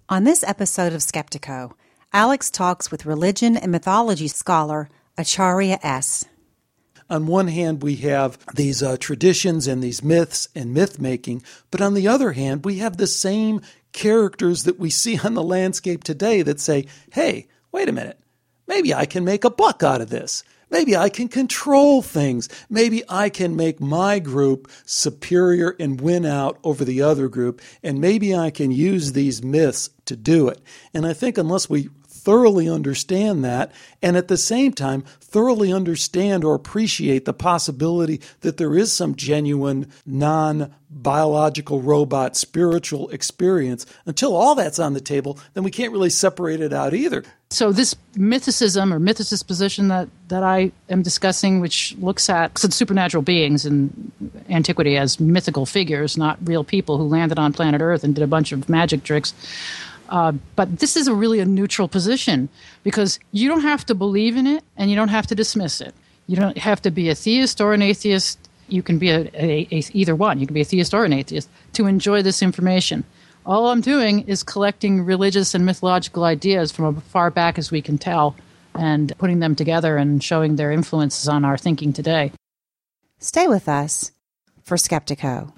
On this episode of Skeptiko, Alex talks with religion and mythology scholar Acharya S. On one hand, we have these traditions and these myths and myth-making, but on the other hand, we have the same characters that we see on the landscape today that say, hey, wait a minute, maybe I can make a buck out of this. Maybe I can control things. Maybe I can make my group superior and win out over the other group, and maybe I can use these myths to do it. And I think unless we thoroughly understand that, and at the same time thoroughly understand or appreciate the possibility that there is some genuine non-biological robot spiritual experience, until all that's on the table, then we can't really separate it out either. So this mythicism or mythicist position that I am discussing, which looks at supernatural beings in antiquity as mythical figures, not real people who landed on planet Earth and did a bunch of magic tricks. But this is really a neutral position because you don't have to believe in it and you don't have to dismiss it. You don't have to be a theist or an atheist. You can be either one. You can be a theist or an atheist to enjoy this information. All I'm doing is collecting religious and mythological ideas from as far back as we can tell and putting them together and showing their influences on our thinking today. Stay with us for Skeptiko.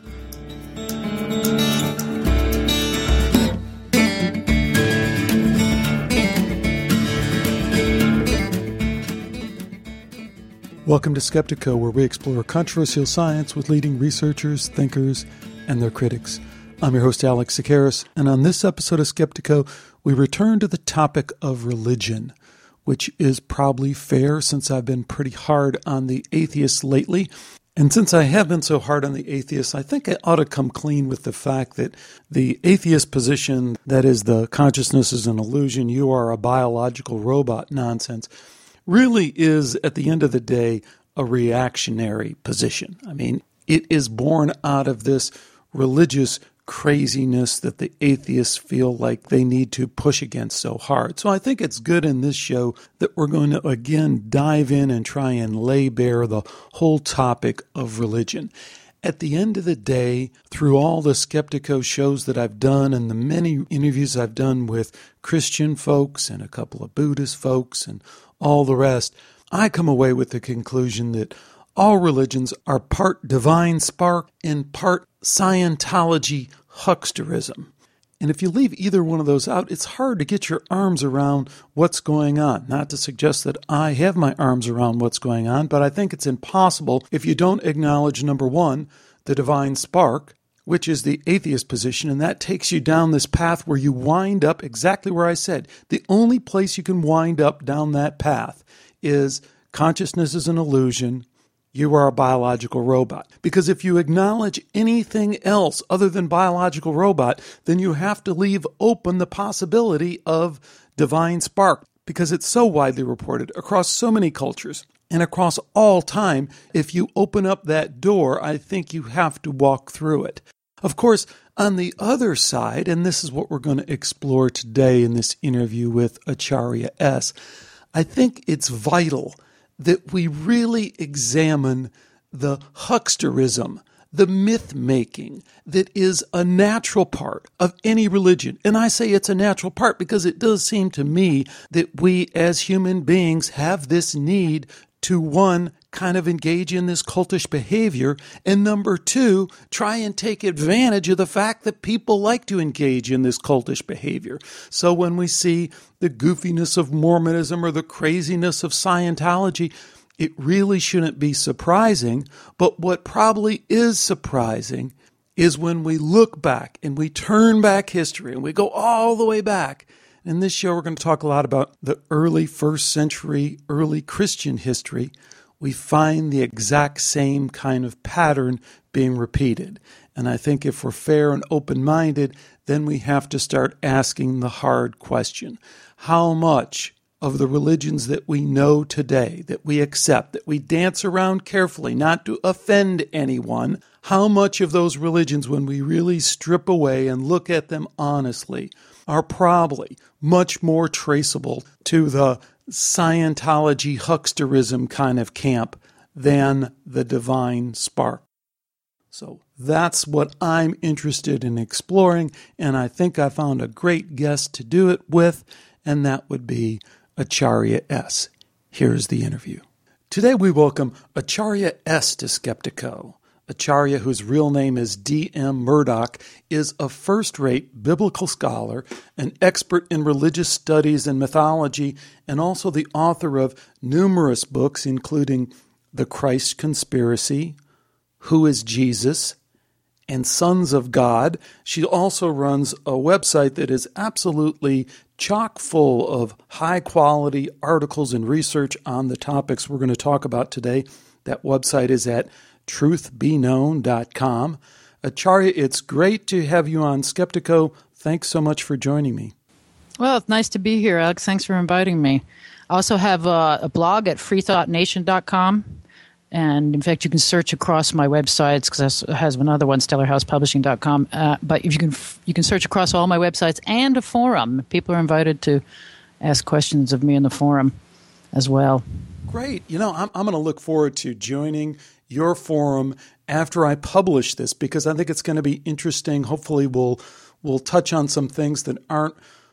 Welcome to Skeptiko, where we explore controversial science with leading researchers, thinkers, and their critics. I'm your host, Alex Tsakiris, and on this episode of Skeptiko, we return to the topic of religion, which is probably fair since I've been pretty hard on the atheists lately. And since I have been so hard on the atheists, I think I ought to come clean with the fact that the atheist position, that is the consciousness is an illusion, you are a biological robot nonsense, really is, at the end of the day, a reactionary position. I mean, it is born out of this religious craziness that the atheists feel like they need to push against so hard. So I think it's good in this show that we're going to, again, dive in and try and lay bare the whole topic of religion. At the end of the day, through all the Skeptiko shows that I've done and the many interviews I've done with Christian folks and a couple of Buddhist folks and all the rest, I come away with the conclusion that all religions are part divine spark and part Scientology hucksterism. And if you leave either one of those out, it's hard to get your arms around what's going on. Not to suggest that I have my arms around what's going on, but I think it's impossible if you don't acknowledge, number one, the divine spark, which is the atheist position, and that takes you down this path where you wind up exactly where I said. The only place you can wind up down that path is consciousness is an illusion, you are a biological robot. Because if you acknowledge anything else other than biological robot, then you have to leave open the possibility of divine spark, because it's so widely reported across so many cultures. And across all time, if you open up that door, I think you have to walk through it. Of course, on the other side, and this is what we're going to explore today in this interview with Acharya S., I think it's vital that we really examine the hucksterism, the myth-making that is a natural part of any religion. And I say it's a natural part because it does seem to me that we as human beings have this need to, one, kind of engage in this cultish behavior, and number two, try and take advantage of the fact that people like to engage in this cultish behavior. So when we see the goofiness of Mormonism or the craziness of Scientology, it really shouldn't be surprising. But what probably is surprising is when we look back and we turn back history and we go all the way back. In this show, we're going to talk a lot about the early first century, early Christian history. We find the exact same kind of pattern being repeated. And I think if we're fair and open-minded, then we have to start asking the hard question. How much of the religions that we know today, that we accept, that we dance around carefully, not to offend anyone, how much of those religions, when we really strip away and look at them honestly, are probably much more traceable to the Scientology hucksterism kind of camp than the divine spark? So That's what I'm interested in exploring, and I think I found a great guest to do it with, and that would be Acharya S. Here's the interview. Today we welcome Acharya S. to Skeptiko. Acharya, whose real name is D.M. Murdoch, is a first-rate biblical scholar, an expert in religious studies and mythology, and also the author of numerous books, including The Christ Conspiracy, Who is Jesus?, and Sons of God. She also runs a website that is absolutely chock full of high-quality articles and research on the topics we're going to talk about today. That website is at truthbeknown.com. Acharya, it's great to have you on Skeptiko. Thanks so much for joining me. Well, it's nice to be here, Alex. Thanks for inviting me. I also have a blog at freethoughtnation.com. And in fact, you can search across my websites because it has another one, stellarhousepublishing.com. But if you can search across all my websites and a forum. People are invited to ask questions of me in the forum as well. Great. I'm going to look forward to joining your forum after I publish this because I think it's going to be interesting. Hopefully, we'll touch on some things that aren't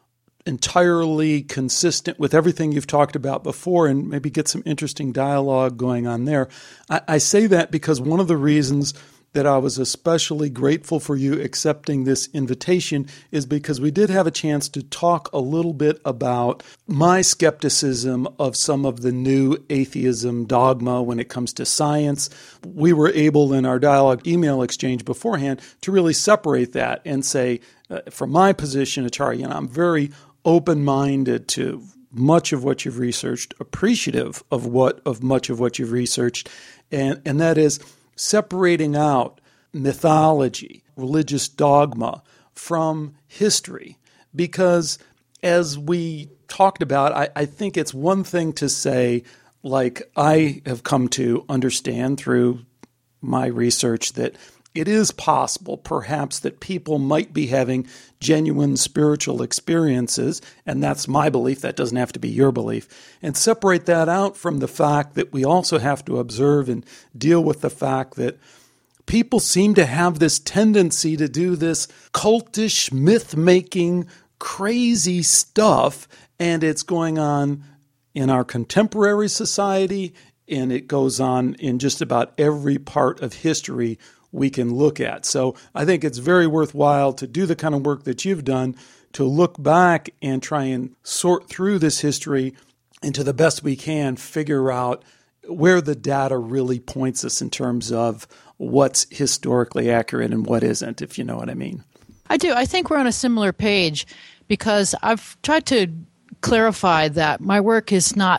entirely consistent with everything you've talked about before and maybe get some interesting dialogue going on there. I say that because one of the reasons that I was especially grateful for you accepting this invitation is because we did have a chance to talk a little bit about my skepticism of some of the new atheism dogma when it comes to science. We were able in our dialogue email exchange beforehand to really separate that and say, from my position, Acharya, I'm very open-minded to much of what you've researched, appreciative of much of what you've researched, and that is separating out mythology, religious dogma from history. Because as we talked about, I think it's one thing to say, like I have come to understand through my research, that it is possible, perhaps, that people might be having genuine spiritual experiences, and that's my belief. That doesn't have to be your belief. And separate that out from the fact that we also have to observe and deal with the fact that people seem to have this tendency to do this cultish, myth-making, crazy stuff, and it's going on in our contemporary society, and it goes on in just about every part of history we can look at. So I think it's very worthwhile to do the kind of work that you've done to look back and try and sort through this history and to the best we can figure out where the data really points us in terms of what's historically accurate and what isn't, if you know what I mean. I do. I think we're on a similar page because I've tried to clarify that my work is not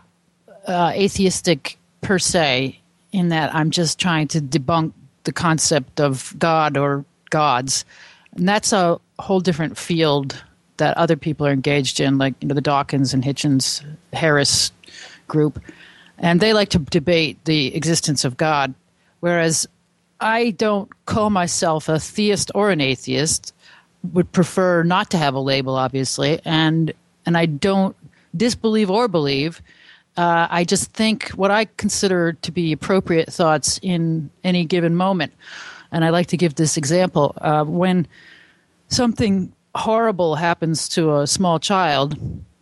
atheistic per se, in that I'm just trying to debunk the concept of God or gods. And that's a whole different field that other people are engaged in, like the Dawkins and Hitchens Harris group. And they like to debate the existence of God, whereas I don't call myself a theist or an atheist, would prefer not to have a label, obviously, and I don't disbelieve or believe. I just think what I consider to be appropriate thoughts in any given moment. And I like to give this example. When something horrible happens to a small child,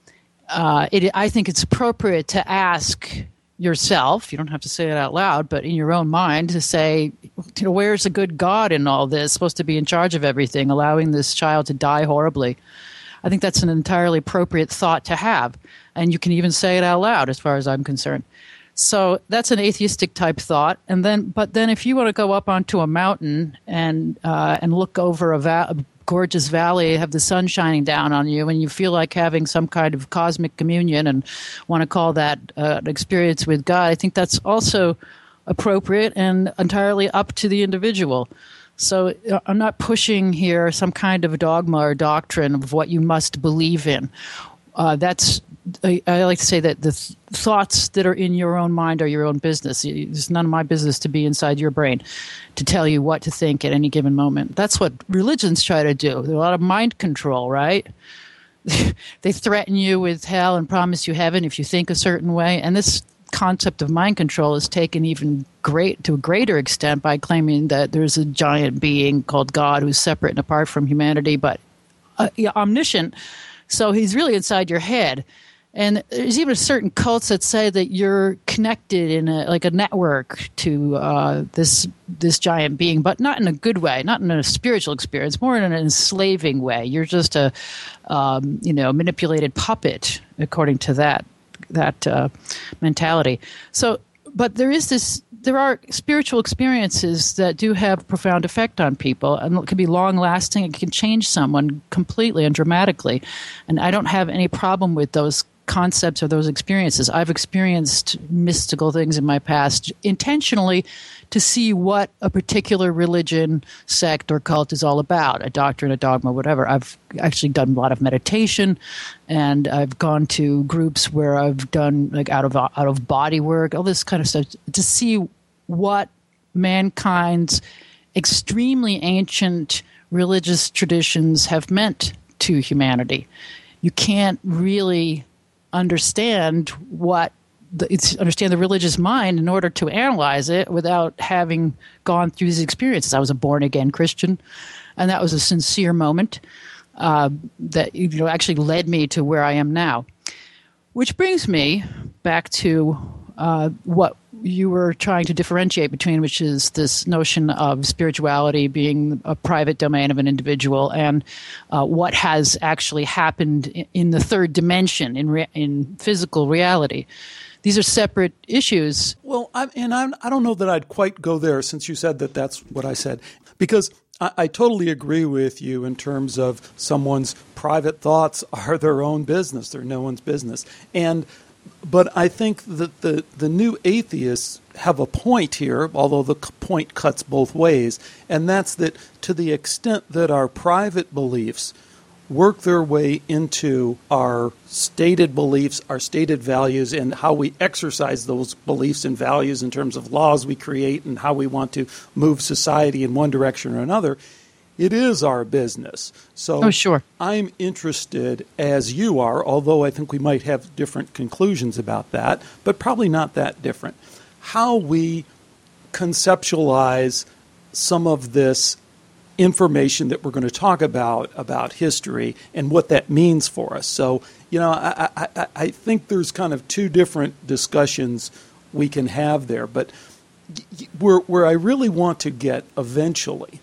I think it's appropriate to ask yourself, you don't have to say it out loud, but in your own mind, to say, where's the good God in all this? Supposed to be in charge of everything, allowing this child to die horribly. I think that's an entirely appropriate thought to have. And you can even say it out loud, as far as I'm concerned. So that's an atheistic type thought. But then if you want to go up onto a mountain and look over a gorgeous valley, have the sun shining down on you, and you feel like having some kind of cosmic communion and want to call that an experience with God, I think that's also appropriate and entirely up to the individual. So I'm not pushing here some kind of dogma or doctrine of what you must believe in. I like to say that the thoughts that are in your own mind are your own business. It's none of my business to be inside your brain to tell you what to think at any given moment. That's what religions try to do. There's a lot of mind control, right? They threaten you with hell and promise you heaven if you think a certain way. And this concept of mind control is taken even to a greater extent by claiming that there's a giant being called God who's separate and apart from humanity, but omniscient. So he's really inside your head. And there's even certain cults that say that you're connected in a network to this giant being, but not in a good way, not in a spiritual experience, more in an enslaving way. You're just a manipulated puppet, according to that mentality. So, but there are spiritual experiences that do have a profound effect on people, and it can be long-lasting. It can change someone completely and dramatically. And I don't have any problem with those concepts or those experiences. I've experienced mystical things in my past intentionally to see what a particular religion, sect, or cult is all about, a doctrine, a dogma, whatever. I've actually done a lot of meditation, and I've gone to groups where I've done out of body work, all this kind of stuff, to see what mankind's extremely ancient religious traditions have meant to humanity. You can't really understand the religious mind in order to analyze it without having gone through these experiences. I was a born-again Christian, and that was a sincere moment that actually led me to where I am now. Which brings me back to what you were trying to differentiate between, which is this notion of spirituality being a private domain of an individual, and what has actually happened in the third dimension, in physical reality. These are separate issues. Well, I don't know that I'd quite go there, since you said that that's what I said, because I totally agree with you in terms of someone's private thoughts are their own business. They're no one's business. But I think that the new atheists have a point here, although the point cuts both ways, and that's that to the extent that our private beliefs work their way into our stated beliefs, our stated values, and how we exercise those beliefs and values in terms of laws we create and how we want to move society in one direction or another, it is our business. So sure. I'm interested, as you are, although I think we might have different conclusions about that, but probably not that different, how we conceptualize some of this information that we're going to talk about history and what that means for us. So, I think there's kind of two different discussions we can have there. But where I really want to get eventually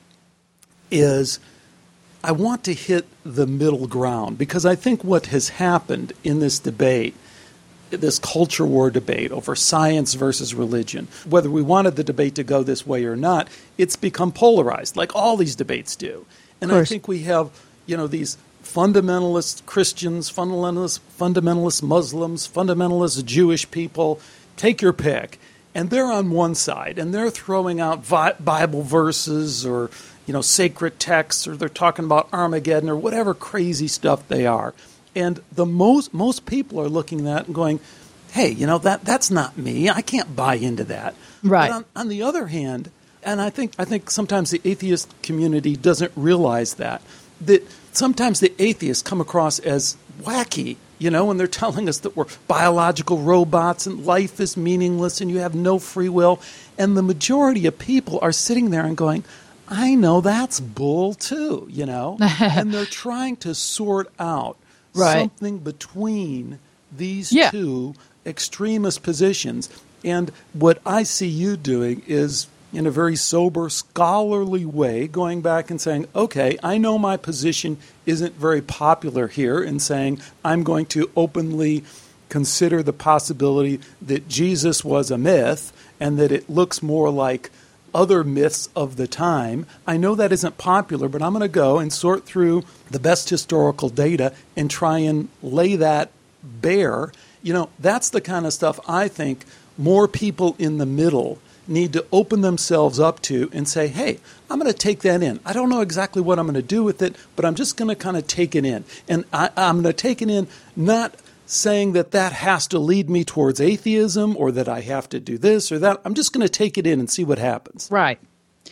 is I want to hit the middle ground, because I think what has happened in this debate, this culture war debate over science versus religion, whether we wanted the debate to go this way or not, it's become polarized, like all these debates do. And I think we have, these fundamentalist Christians, fundamentalist Muslims, fundamentalist Jewish people, take your pick. And they're on one side, and they're throwing out Bible verses or sacred texts, or they're talking about Armageddon or whatever crazy stuff they are. And the most people are looking at that and going, hey, that's not me. I can't buy into that. Right. But on the other hand, and I think sometimes the atheist community doesn't realize that sometimes the atheists come across as wacky, when they're telling us that we're biological robots and life is meaningless and you have no free will. And the majority of people are sitting there and going, I know that's bull too, and they're trying to sort out something between these two extremist positions. And what I see you doing is, in a very sober, scholarly way, going back and saying, okay, I know my position isn't very popular here, in saying I'm going to openly consider the possibility that Jesus was a myth and that it looks more like other myths of the time. I know that isn't popular, but I'm going to go and sort through the best historical data and try and lay that bare. That's the kind of stuff I think more people in the middle need to open themselves up to and say, hey, I'm going to take that in. I don't know exactly what I'm going to do with it, but I'm just going to kind of take it in. And I'm going to take it in, not saying that has to lead me towards atheism or that I have to do this or that. I'm just going to take it in and see what happens. Right.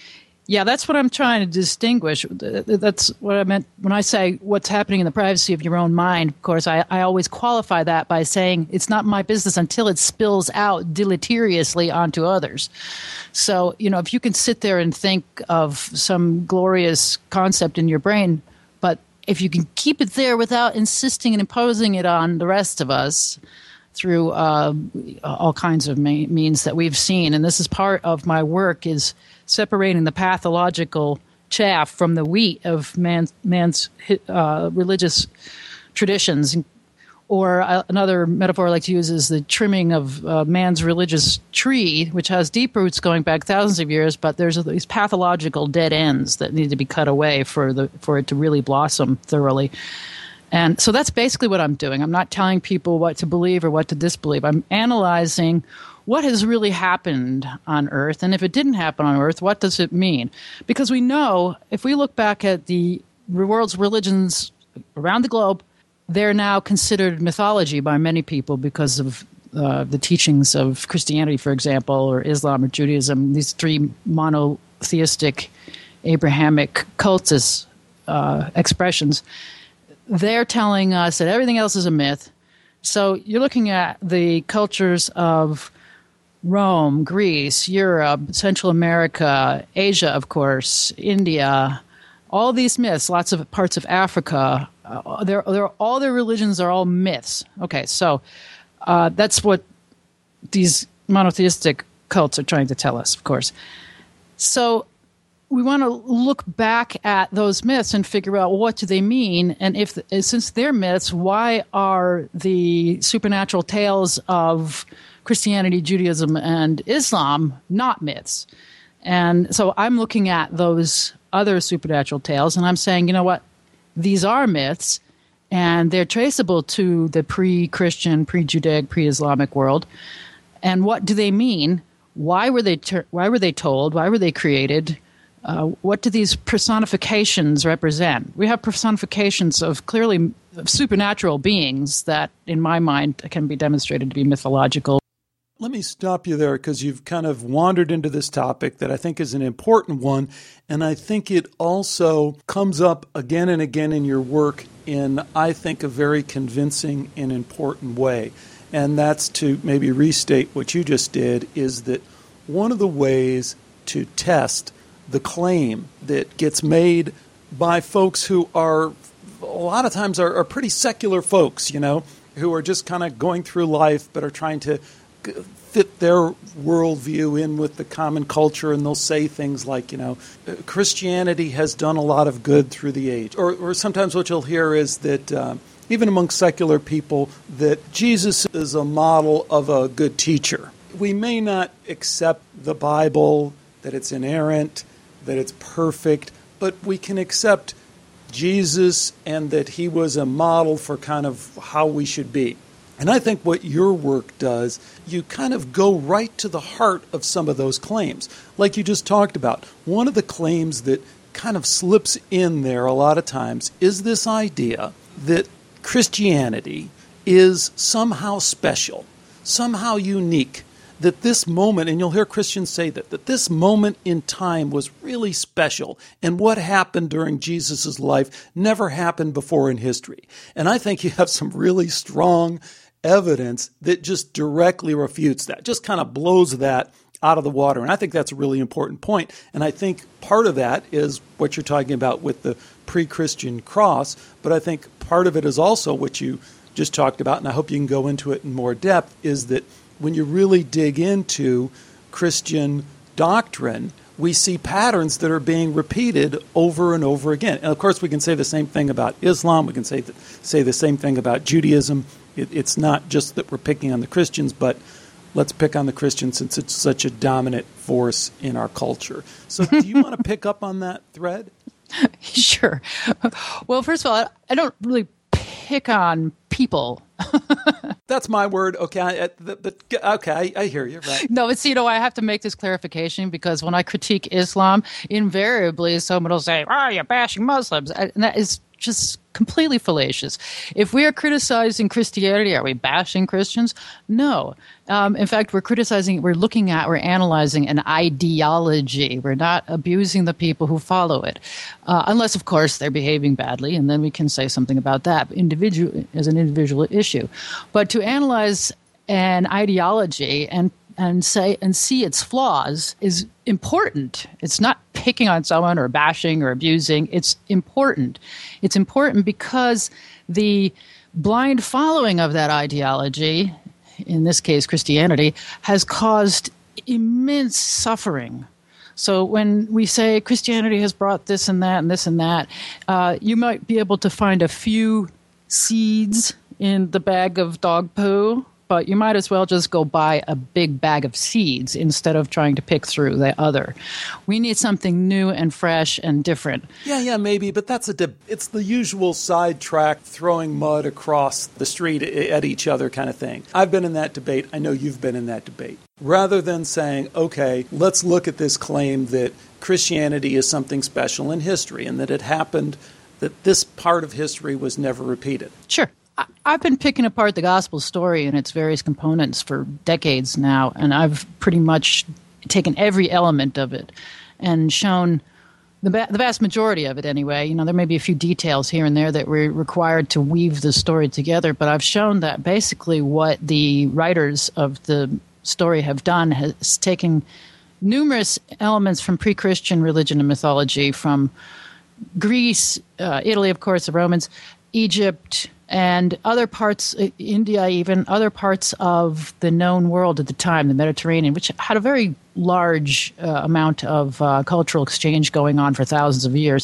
Yeah, that's what I'm trying to distinguish. That's what I meant when I say what's happening in the privacy of your own mind. Of course, I always qualify that by saying it's not my business until it spills out deleteriously onto others. So, if you can sit there and think of some glorious concept in your brain, but if you can keep it there without insisting and imposing it on the rest of us through all kinds of means that we've seen, and this is part of my work, is separating the pathological chaff from the wheat of man's religious traditions. Or another metaphor I like to use is the trimming of man's religious tree, which has deep roots going back thousands of years, but there's these pathological dead ends that need to be cut away for it to really blossom thoroughly. And so that's basically what I'm doing. I'm not telling people what to believe or what to disbelieve. I'm analyzing what has really happened on Earth, and if it didn't happen on Earth, what does it mean? Because we know, if we look back at the world's religions around the globe, they're now considered mythology by many people because of the teachings of Christianity, for example, or Islam or Judaism, these three monotheistic Abrahamic cultist expressions. They're telling us that everything else is a myth. So you're looking at the cultures of Rome, Greece, Europe, Central America, Asia, of course, India, all these myths, lots of parts of Africa. All their religions are all myths. Okay, so that's what these monotheistic cults are trying to tell us, of course. So we want to look back at those myths and figure out what do they mean, and since they're myths, why are the supernatural tales of Christianity, Judaism, and Islam not myths? And so I'm looking at those other supernatural tales, and I'm saying, you know what? These are myths, and they're traceable to the pre-Christian, pre-Judaic, pre-Islamic world. And what do they mean? Why were they told? Why were they created? What do these personifications represent? We have personifications of clearly supernatural beings that, in my mind, can be demonstrated to be mythological. Let me stop you there because you've kind of wandered into this topic that I think is an important one, and I think it also comes up again and again in your work in, I think, a very convincing and important way. And that's to maybe restate what you just did, is that one of the ways to test the claim that gets made by folks who are, a lot of times, are pretty secular folks, who are just kind of going through life but are trying to fit their worldview in with the common culture, and they'll say things like, Christianity has done a lot of good through the age. Or sometimes what you'll hear is that even among secular people, that Jesus is a model of a good teacher. We may not accept the Bible, that it's inerrant, that it's perfect, but we can accept Jesus and that he was a model for kind of how we should be. And I think what your work does, you kind of go right to the heart of some of those claims. Like you just talked about, one of the claims that kind of slips in there a lot of times is this idea that Christianity is somehow special, somehow unique, that this moment, and you'll hear Christians say that this moment in time was really special, and what happened during Jesus' life never happened before in history. And I think you have some really strong evidence that just directly refutes that, just kind of blows that out of the water. And I think that's a really important point. And I think part of that is what you're talking about with the pre-Christian cross, but I think part of it is also what you just talked about, and I hope you can go into it in more depth, is that when you really dig into Christian doctrine, we see patterns that are being repeated over and over again. And of course, we can say the same thing about Islam. We can say the same thing about Judaism. It's not just that we're picking on the Christians, but let's pick on the Christians since it's such a dominant force in our culture. So do you want to pick up on that thread? Sure. Well, first of all, I don't really pick on people. That's my word. Okay. Okay. I hear you. Right. No, it's, I have to make this clarification because when I critique Islam, invariably someone will say, you're bashing Muslims. And that is just completely fallacious. If we are criticizing Christianity, are we bashing Christians? No. In fact, we're analyzing an ideology. We're not abusing the people who follow it. Unless, of course, they're behaving badly, and then we can say something about that as an individual issue. But to analyze an ideology and see its flaws is important. It's not picking on someone or bashing or abusing. It's important. It's important because the blind following of that ideology, in this case Christianity, has caused immense suffering. So when we say Christianity has brought this and that and this and that, you might be able to find a few seeds in the bag of dog poo, but you might as well just go buy a big bag of seeds instead of trying to pick through the other. We need something new and fresh and different. Yeah, maybe, but it's the usual sidetrack, throwing mud across the street at each other kind of thing. I've been in that debate. I know you've been in that debate. Rather than saying, okay, let's look at this claim that Christianity is something special in history and that it happened, that this part of history was never repeated. Sure. I've been picking apart the gospel story and its various components for decades now, and I've pretty much taken every element of it and shown the vast majority of it anyway. You know, there may be a few details here and there that we're required to weave the story together, but I've shown that basically what the writers of the story have done has taken numerous elements from pre-Christian religion and mythology, from Greece, Italy, of course, the Romans, Egypt, and other parts, India even, other parts of the known world at the time, the Mediterranean, which had a very large amount of cultural exchange going on for thousands of years.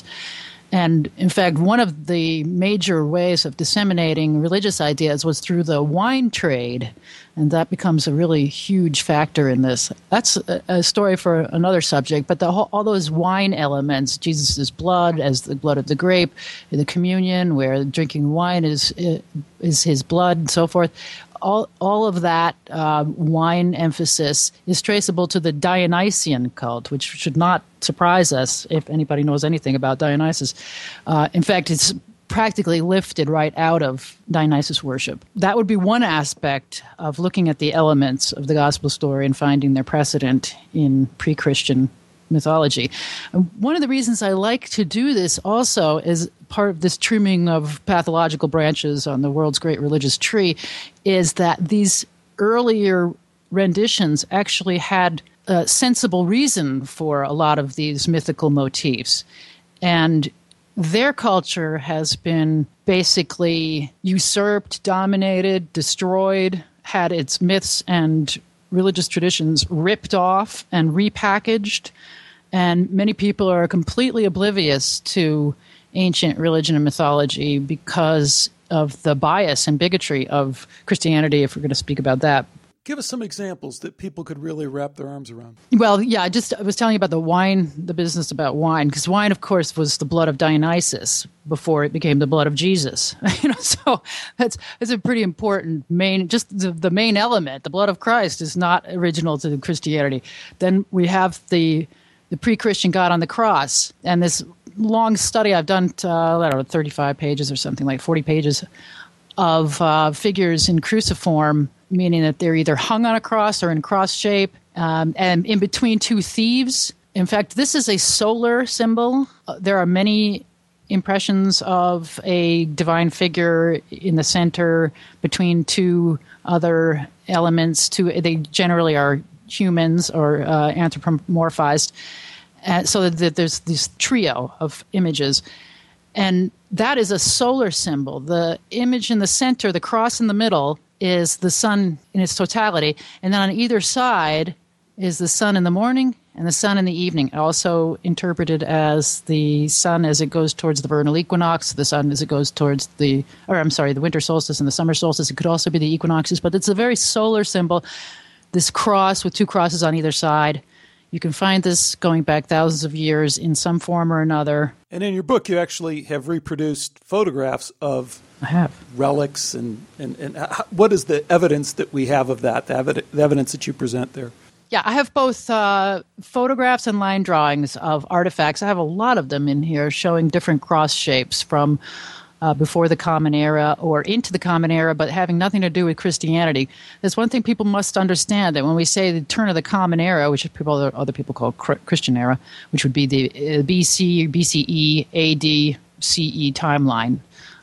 And in fact, one of the major ways of disseminating religious ideas was through the wine trade, and that becomes a really huge factor in this. That's a story for another subject, but all those wine elements, Jesus' blood as the blood of the grape, the communion where drinking wine is his blood and so forth, all of that wine emphasis is traceable to the Dionysian cult, which should not surprise us if anybody knows anything about Dionysus. In fact, it's practically lifted right out of Dionysus worship. That would be one aspect of looking at the elements of the gospel story and finding their precedent in pre-Christian mythology. One of the reasons I like to do this also is part of this trimming of pathological branches on the world's great religious tree is that these earlier renditions actually had a sensible reason for a lot of these mythical motifs. And their culture has been basically usurped, dominated, destroyed, had its myths and religious traditions ripped off and repackaged, and many people are completely oblivious to ancient religion and mythology because of the bias and bigotry of Christianity, if we're going to speak about that. Give us some examples that people could really wrap their arms around. Well, yeah, I was telling you about the business about wine, because wine, of course, was the blood of Dionysus before it became the blood of Jesus. So that's a pretty important the main element. The blood of Christ is not original to Christianity. Then we have the pre-Christian God on the cross, and this long study I've done, 35 pages or something, like 40 pages of figures in cruciform, meaning that they're either hung on a cross or in cross shape, and in between two thieves. In fact, this is a solar symbol. There are many impressions of a divine figure in the center between two other elements. They generally are humans or anthropomorphized, so that there's this trio of images. And that is a solar symbol. The image in the center, the cross in the middle, is the sun in its totality. And then on either side is the sun in the morning and the sun in the evening, also interpreted as the sun as it goes towards the vernal equinox, the sun as it goes towards the winter solstice and the summer solstice. It could also be the equinoxes, but it's a very solar symbol, this cross with two crosses on either side. You can find this going back thousands of years in some form or another. And in your book, you actually have reproduced photographs of relics, and what is the evidence that we have of that, the evidence that you present there? Yeah, I have both photographs and line drawings of artifacts. I have a lot of them in here showing different cross shapes from before the Common Era or into the Common Era, but having nothing to do with Christianity. There's one thing people must understand, that when we say the turn of the Common Era, which other people call Christian era, which would be the BC, BCE, AD, CE timeline,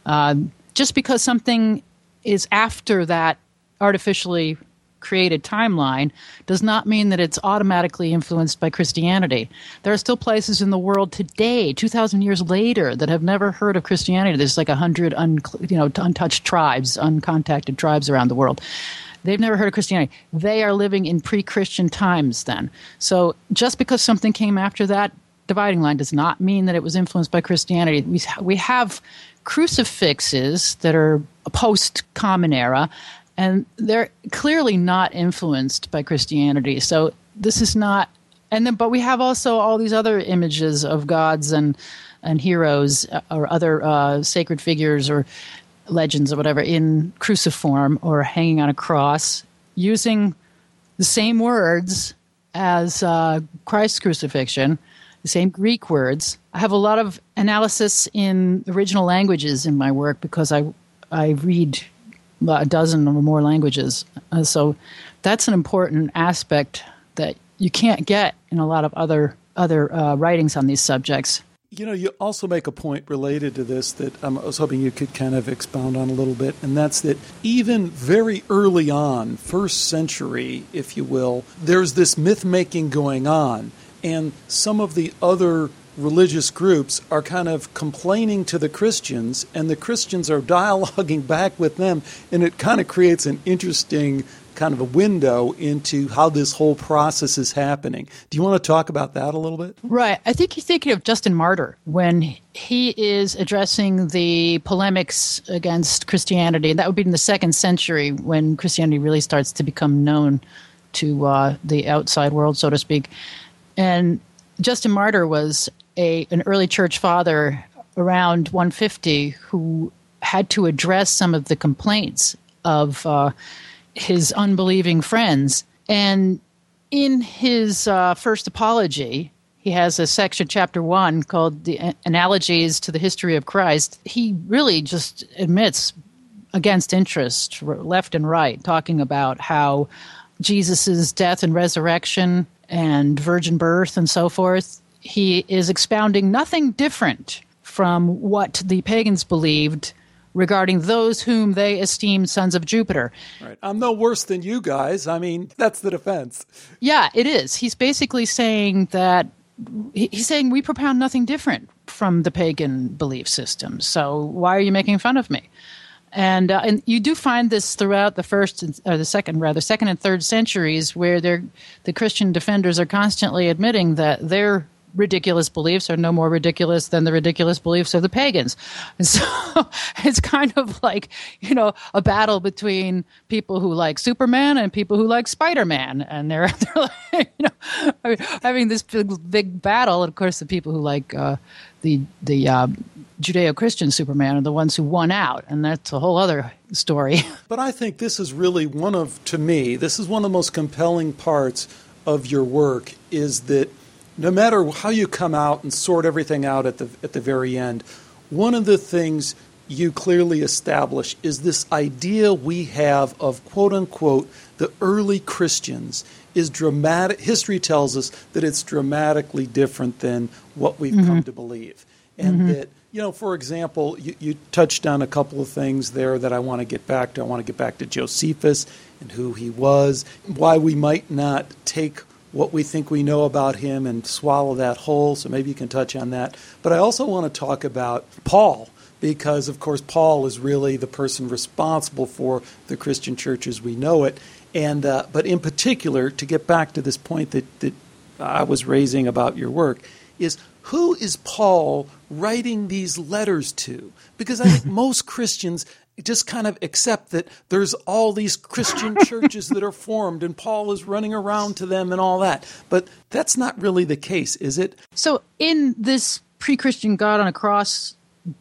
just because something is after that artificially created timeline does not mean that it's automatically influenced by Christianity. There are still places in the world today, 2,000 years later, that have never heard of Christianity. There's like 100 untouched tribes, uncontacted tribes around the world. They've never heard of Christianity. They are living in pre-Christian times then. So just because something came after that dividing line does not mean that it was influenced by Christianity. We have crucifixes that are post-Common Era, and they're clearly not influenced by Christianity. So this is not, but we have also all these other images of gods and heroes or other sacred figures or legends or whatever in cruciform or hanging on a cross using the same words as Christ's crucifixion, the same Greek words. I have a lot of analysis in original languages in my work because I read a dozen or more languages. So that's an important aspect that you can't get in a lot of other writings on these subjects. You know, you also make a point related to this that I was hoping you could kind of expound on a little bit, and that's that even very early on, first century, if you will, there's this myth-making going on, and some of the other religious groups are kind of complaining to the Christians, and the Christians are dialoguing back with them, and it kind of creates an interesting kind of a window into how this whole process is happening. Do you want to talk about that a little bit? Right. I think you're thinking of Justin Martyr when he is addressing the polemics against Christianity, and that would be in the 2nd century when Christianity really starts to become known to the outside world, so to speak. And Justin Martyr was an early church father around 150 who had to address some of the complaints of his unbelieving friends. And in his first apology, he has a section, chapter 1, called The Analogies to the History of Christ. He really just admits against interest, left and right, talking about how Jesus' death and resurrection and virgin birth and so forth, he is expounding nothing different from what the pagans believed regarding those whom they esteemed sons of Jupiter. Right. I'm no worse than you guys. I mean, that's the defense. Yeah, it is. He's basically saying that we propound nothing different from the pagan belief system. So why are you making fun of me? And you do find this throughout the second and third centuries, where the Christian defenders are constantly admitting that their ridiculous beliefs are no more ridiculous than the ridiculous beliefs of the pagans. And so it's kind of like, a battle between people who like Superman and people who like Spider-Man. And they're like, having this big battle. And of course, the people who like the Judeo-Christian Superman are the ones who won out. And that's a whole other story. But I think this is really one of the most compelling parts of your work, is that no matter how you come out and sort everything out at the very end, one of the things you clearly establish is this idea we have of, quote unquote, the early Christians is dramatic. History tells us that it's dramatically different than what we've come to believe. And that, for example, you touched on a couple of things there that I want to get back to. I want to get back to Josephus and who he was, why we might not take what we think we know about him and swallow that whole, so maybe you can touch on that. But I also want to talk about Paul, because, of course, Paul is really the person responsible for the Christian church as we know it. And but in particular, to get back to this point that I was raising about your work, is who is Paul writing these letters to? Because I think most Christians just kind of accept that there's all these Christian churches that are formed and Paul is running around to them and all that. But that's not really the case, is it? So in this Pre-Christian God on a Cross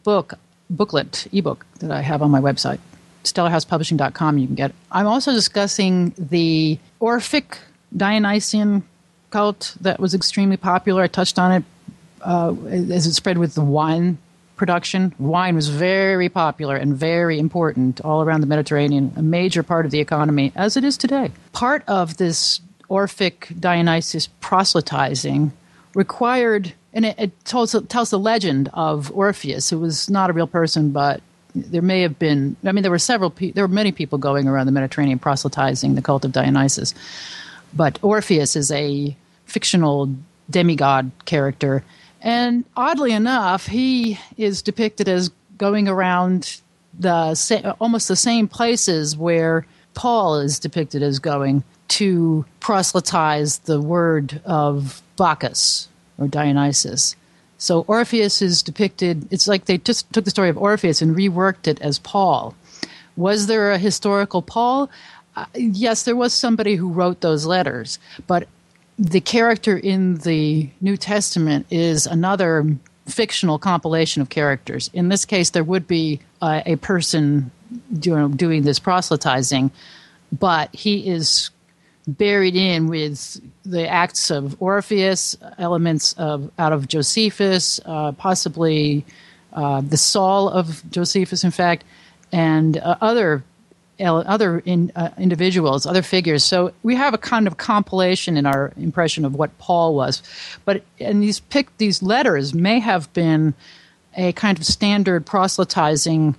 booklet, ebook that I have on my website, stellarhousepublishing.com, you can get it. I'm also discussing the Orphic Dionysian cult that was extremely popular. I touched on it as it spread with the wine production. Wine was very popular and very important all around the Mediterranean, a major part of the economy, as it is today. Part of this Orphic Dionysus proselytizing required, and it tells the legend of Orpheus, who was not a real person, but there may have been, there were many people going around the Mediterranean proselytizing the cult of Dionysus. But Orpheus is a fictional demigod character. And oddly enough, he is depicted as going around almost the same places where Paul is depicted as going to proselytize the word of Bacchus or Dionysus. So Orpheus is depicted, it's like they just took the story of Orpheus and reworked it as Paul. Was there a historical Paul? Yes, there was somebody who wrote those letters, but the character in the New Testament is another fictional compilation of characters. In this case, there would be a person doing this proselytizing, but he is buried in with the acts of Orpheus, elements out of Josephus, possibly the Saul of Josephus, in fact, and other individuals, other figures. So we have a kind of compilation in our impression of what Paul was. And these letters may have been a kind of standard proselytizing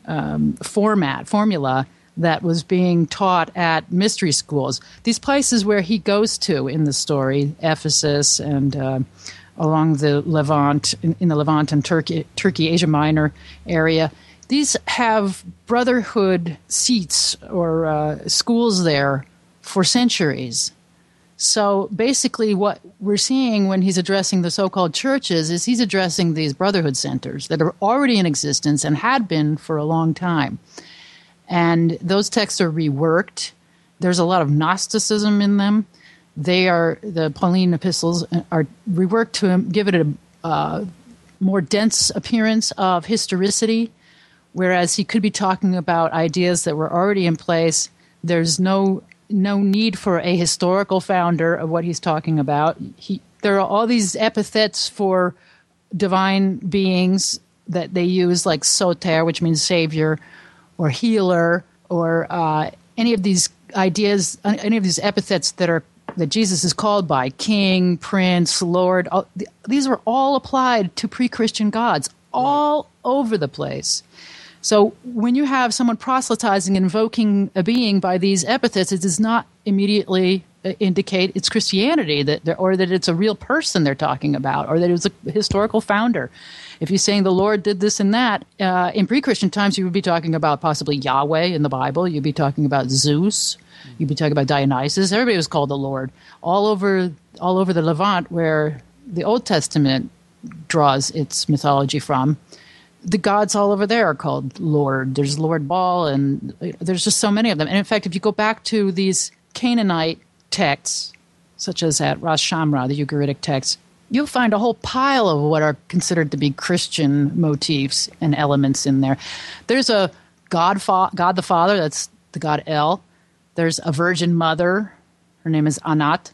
formula that was being taught at mystery schools. These places where he goes to in the story, Ephesus and along the Levant, in the Levant and Turkey, Asia Minor area, these have brotherhood seats or schools there for centuries. So basically what we're seeing when he's addressing the so-called churches is he's addressing these brotherhood centers that are already in existence and had been for a long time. And those texts are reworked. There's a lot of Gnosticism in them. The Pauline epistles are reworked to give it a more dense appearance of historicity, whereas he could be talking about ideas that were already in place. There's no need for a historical founder of what he's talking about. There are all these epithets for divine beings that they use, like soter, which means savior, or healer, or any of these ideas, any of these epithets that Jesus is called by, king, prince, lord. These were all applied to pre-Christian gods all over the place. So when you have someone proselytizing, invoking a being by these epithets, it does not immediately indicate it's Christianity, or that it's a real person they're talking about, or that it was a historical founder. If you're saying the Lord did this and that, in pre-Christian times, you would be talking about possibly Yahweh in the Bible. You'd be talking about Zeus. You'd be talking about Dionysus. Everybody was called the Lord. All over the Levant, where the Old Testament draws its mythology from, the gods all over there are called Lord. There's Lord Baal, and there's just so many of them. And in fact, if you go back to these Canaanite texts, such as at Ras Shamra, the Ugaritic texts, you'll find a whole pile of what are considered to be Christian motifs and elements in there. There's a God the Father, that's the god El. There's a Virgin Mother, her name is Anat.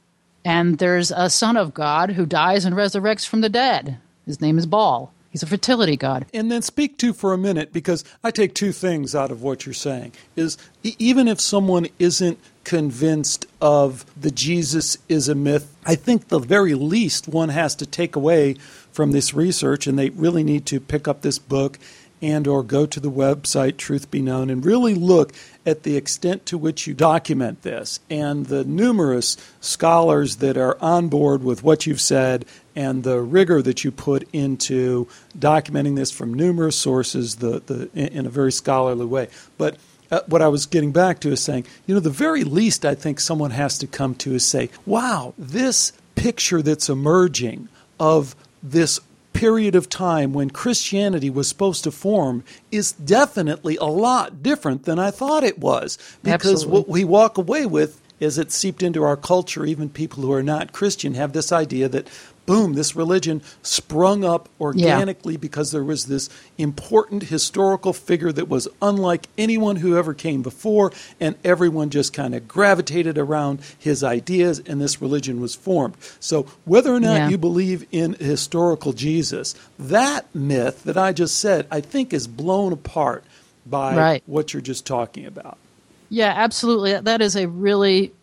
And there's a Son of God who dies and resurrects from the dead. His name is Baal. He's a fertility god. And then speak to for a minute, because I take two things out of what you're saying, is even if someone isn't convinced of the Jesus is a myth, I think the very least one has to take away from this research, and they really need to pick up this book and or go to the website Truth Be Known and really look at the extent to which you document this and the numerous scholars that are on board with what you've said and the rigor that you put into documenting this from numerous sources in a very scholarly way. But what I was getting back to is saying, the very least I think someone has to come to is say, wow, this picture that's emerging of this period of time when Christianity was supposed to form is definitely a lot different than I thought it was. Because Absolutely. What we walk away with is it seeped into our culture. Even people who are not Christian have this idea that boom, this religion sprung up organically because there was this important historical figure that was unlike anyone who ever came before, and everyone just kind of gravitated around his ideas, and this religion was formed. So whether or not you believe in historical Jesus, that myth that I just said, I think is blown apart by what you're just talking about. Yeah, absolutely. That is a really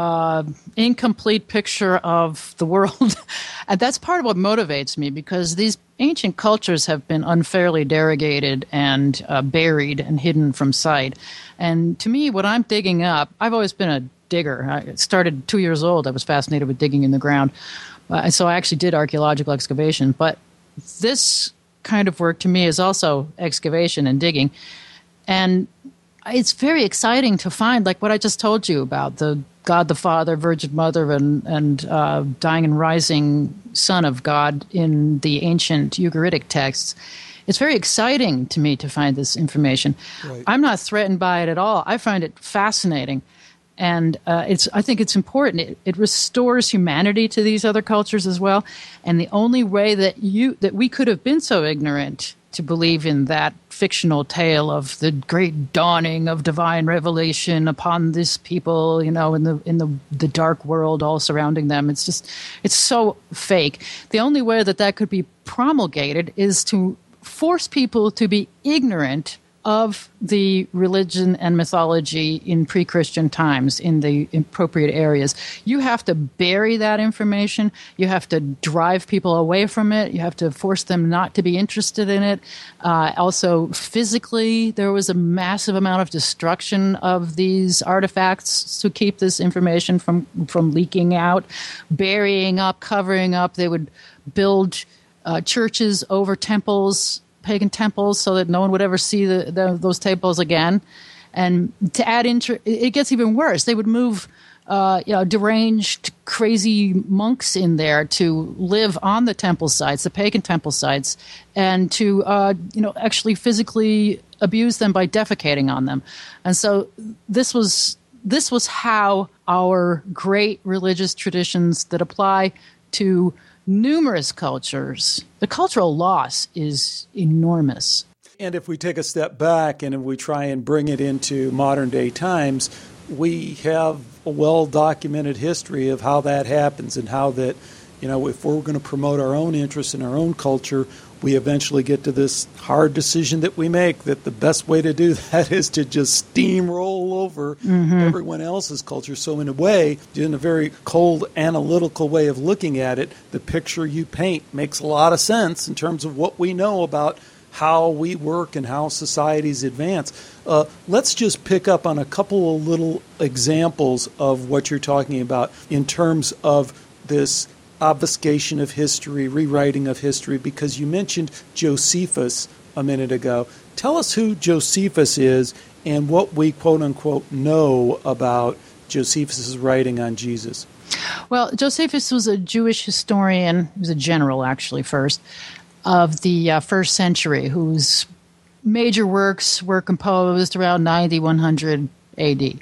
incomplete picture of the world. And that's part of what motivates me, because these ancient cultures have been unfairly derogated and buried and hidden from sight. And to me, what I'm digging up, I've always been a digger. I started 2 years old. I was fascinated with digging in the ground. So I actually did archaeological excavation. But this kind of work to me is also excavation and digging. And it's very exciting to find, like what I just told you about, the God the Father, Virgin Mother, and dying and rising Son of God in the ancient Ugaritic texts. It's very exciting to me to find this information. Right. I'm not threatened by it at all. I find it fascinating. And I think it's important. It restores humanity to these other cultures as well. And the only way that we could have been so ignorant to believe in that fictional tale of the great dawning of divine revelation upon this people, in the dark world all surrounding them. It's so fake. The only way that could be promulgated is to force people to be ignorant of the religion and mythology in pre-Christian times in the appropriate areas. You have to bury that information. You have to drive people away from it. You have to force them not to be interested in it. Also, physically, there was a massive amount of destruction of these artifacts to keep this information from leaking out, burying up, covering up. They would build churches over temples, pagan temples, so that no one would ever see those temples again. And to add it gets even worse. They would move deranged, crazy monks in there to live on the temple sites, the pagan temple sites, and to actually physically abuse them by defecating on them. And so this was how our great religious traditions that apply to numerous cultures, the cultural loss is enormous. And if we take a step back and if we try and bring it into modern day times, we have a well-documented history of how that happens and how that, if we're going to promote our own interests in our own culture, we eventually get to this hard decision that we make that the best way to do that is to just steamroll over everyone else's culture. So in a way, in a very cold analytical way of looking at it, the picture you paint makes a lot of sense in terms of what we know about how we work and how societies advance. Let's just pick up on a couple of little examples of what you're talking about in terms of this obfuscation of history, rewriting of history, because you mentioned Josephus a minute ago. Tell us who Josephus is and what we, quote-unquote, know about Josephus' writing on Jesus. Well, Josephus was a Jewish historian. He was a general, actually, first, of the first century, whose major works were composed around 90-100 AD.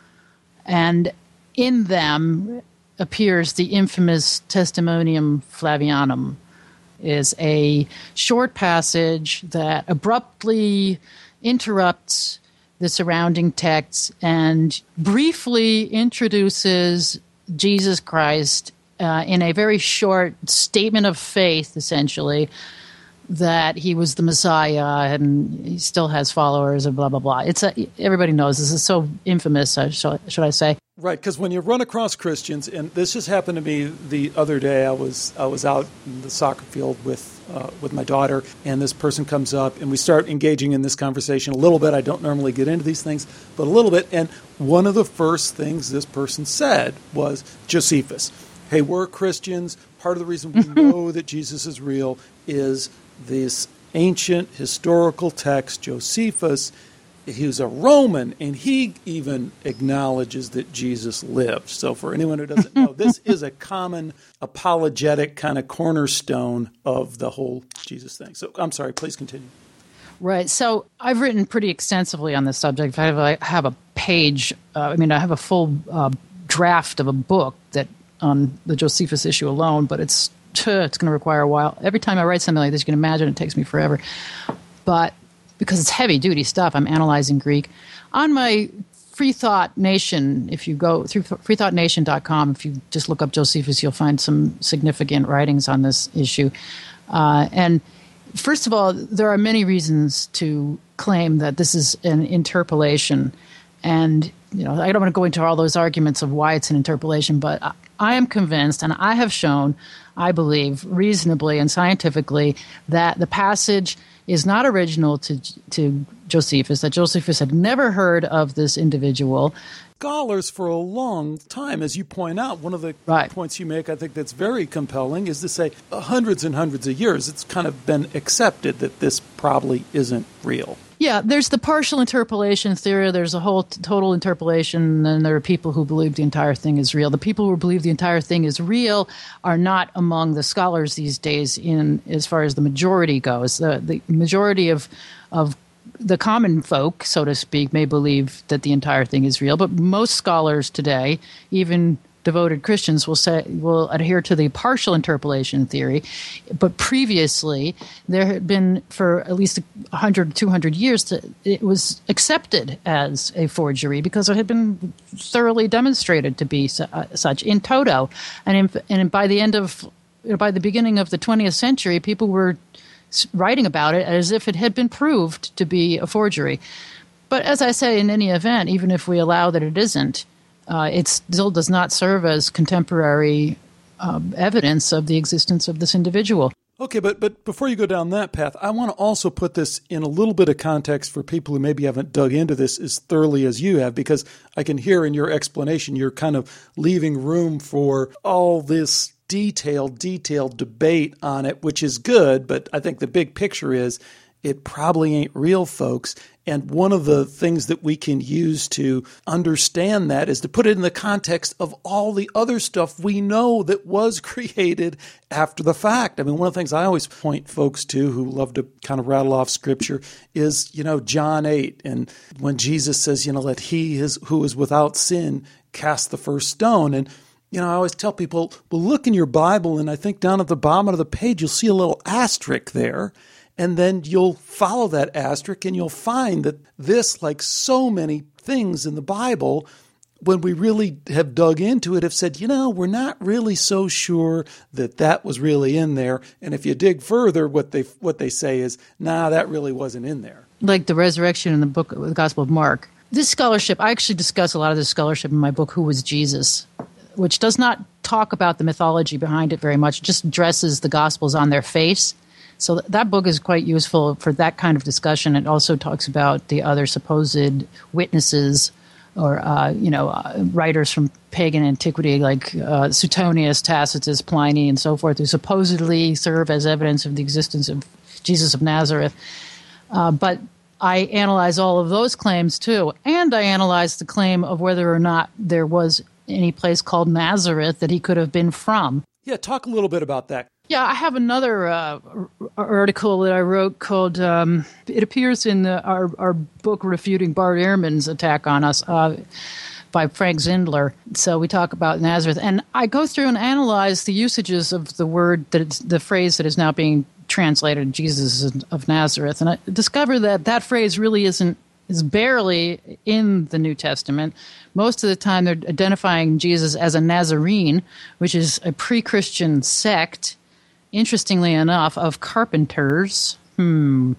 And in them appears the infamous Testimonium Flavianum, is a short passage that abruptly interrupts the surrounding texts and briefly introduces Jesus Christ in a very short statement of faith, essentially, that he was the Messiah and he still has followers and blah, blah, blah. Everybody knows this is so infamous, should I say. Right, because when you run across Christians, and this just happened to me the other day, I was out in the soccer field with my daughter, and this person comes up, and we start engaging in this conversation a little bit. I don't normally get into these things, but a little bit. And one of the first things this person said was Josephus. Hey, we're Christians. Part of the reason we know that Jesus is real is this ancient historical text, Josephus. He was a Roman, and he even acknowledges that Jesus lived. So for anyone who doesn't know, this is a common apologetic kind of cornerstone of the whole Jesus thing. So I'm sorry, please continue. Right. So I've written pretty extensively on this subject. I have a page, I have a full draft of a book that on the Josephus issue alone, but it's it's going to require a while. Every time I write something like this, you can imagine it takes me forever. But because it's heavy-duty stuff, I'm analyzing Greek. On my Free Thought Nation, if you go through freethoughtnation.com, if you just look up Josephus, you'll find some significant writings on this issue. And first of all, there are many reasons to claim that this is an interpolation. And I don't want to go into all those arguments of why it's an interpolation, but I am convinced, and I have shown, I believe, reasonably and scientifically, that the passage is not original to Josephus, that Josephus had never heard of this individual. Scholars for a long time, as you point out, one of the points you make, I think that's very compelling, is to say hundreds and hundreds of years, it's kind of been accepted that this probably isn't real. Yeah, there's the partial interpolation theory. There's a whole total interpolation, and there are people who believe the entire thing is real. The people who believe the entire thing is real are not among the scholars these days in as far as the majority goes. The majority of the common folk, so to speak, may believe that the entire thing is real, but most scholars today, even devoted Christians, will adhere to the partial interpolation theory. But previously, there had been, for at least 100, 200 years, it was accepted as a forgery because it had been thoroughly demonstrated to be such in toto. And by the beginning of the 20th century, people were writing about it as if it had been proved to be a forgery. But as I say, in any event, even if we allow that it isn't, it still does not serve as contemporary evidence of the existence of this individual. Okay, but before you go down that path, I want to also put this in a little bit of context for people who maybe haven't dug into this as thoroughly as you have, because I can hear in your explanation you're kind of leaving room for all this detailed debate on it, which is good, but I think the big picture is it probably ain't real, folks. And one of the things that we can use to understand that is to put it in the context of all the other stuff we know that was created after the fact. I mean, one of the things I always point folks to who love to kind of rattle off scripture is, John 8. And when Jesus says, let he who is without sin cast the first stone. And I always tell people, well, look in your Bible, and I think down at the bottom of the page, you'll see a little asterisk there. And then you'll follow that asterisk, and you'll find that this, like so many things in the Bible, when we really have dug into it, have said, we're not really so sure that was really in there. And if you dig further, what they say is, that really wasn't in there. Like the resurrection in the Gospel of Mark. This scholarship, I actually discuss a lot of this scholarship in my book, Who Was Jesus?, which does not talk about the mythology behind it very much, just addresses the Gospels on their face. So that book is quite useful for that kind of discussion. It also talks about the other supposed witnesses or, writers from pagan antiquity like Suetonius, Tacitus, Pliny, and so forth, who supposedly serve as evidence of the existence of Jesus of Nazareth. But I analyze all of those claims too, and I analyze the claim of whether or not there was any place called Nazareth that he could have been from. Yeah, talk a little bit about that. Yeah, I have another article that I wrote called, it appears in our book refuting Bart Ehrman's attack on us by Frank Zindler. So we talk about Nazareth. And I go through and analyze the usages of the word, the phrase that is now being translated, Jesus of Nazareth. And I discover that phrase really is barely in the New Testament. Most of the time they're identifying Jesus as a Nazarene, which is a pre-Christian sect, interestingly enough, of carpenters. And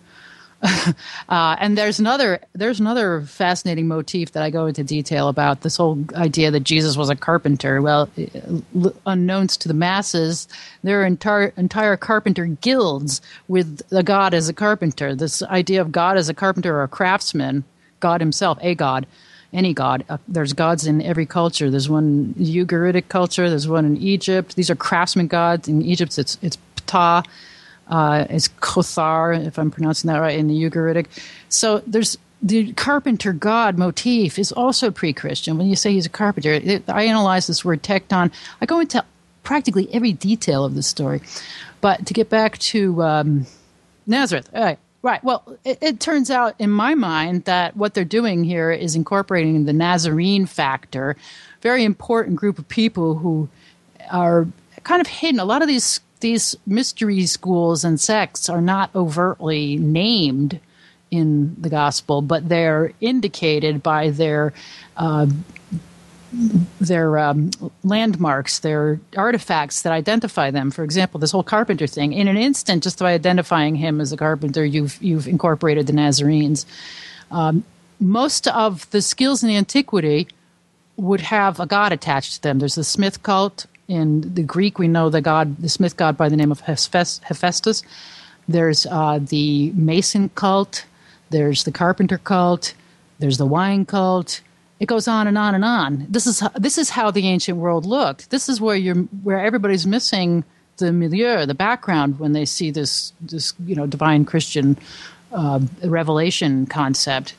there's another fascinating motif that I go into detail about, this whole idea that Jesus was a carpenter. Well, unknowns to the masses, there are entire carpenter guilds with a god as a carpenter. This idea of God as a carpenter or a craftsman, God himself, a god, any god. There's gods in every culture. There's one in the Ugaritic culture. There's one in Egypt. These are craftsman gods. In Egypt, it's Ptah. It's Kothar, if I'm pronouncing that right, in the Ugaritic. So there's the carpenter god motif is also pre-Christian. When you say he's a carpenter, I analyze this word tekton. I go into practically every detail of the story. But to get back to Nazareth, right. Well, it turns out in my mind that what they're doing here is incorporating the Nazarene factor, very important group of people who are kind of hidden. A lot of these these mystery schools and sects are not overtly named in the gospel, but they're indicated by their landmarks, their artifacts that identify them. For example, this whole carpenter thing. In an instant, just by identifying him as a carpenter, you've incorporated the Nazarenes. Most of the skills in antiquity would have a god attached to them. There's the smith cult. In the Greek, we know the smith god by the name of Hephaestus. There's the mason cult. There's the carpenter cult. There's the wine cult. It goes on and on and on. This is how the ancient world looked. This is where everybody's missing the milieu, the background, when they see this divine Christian revelation concept.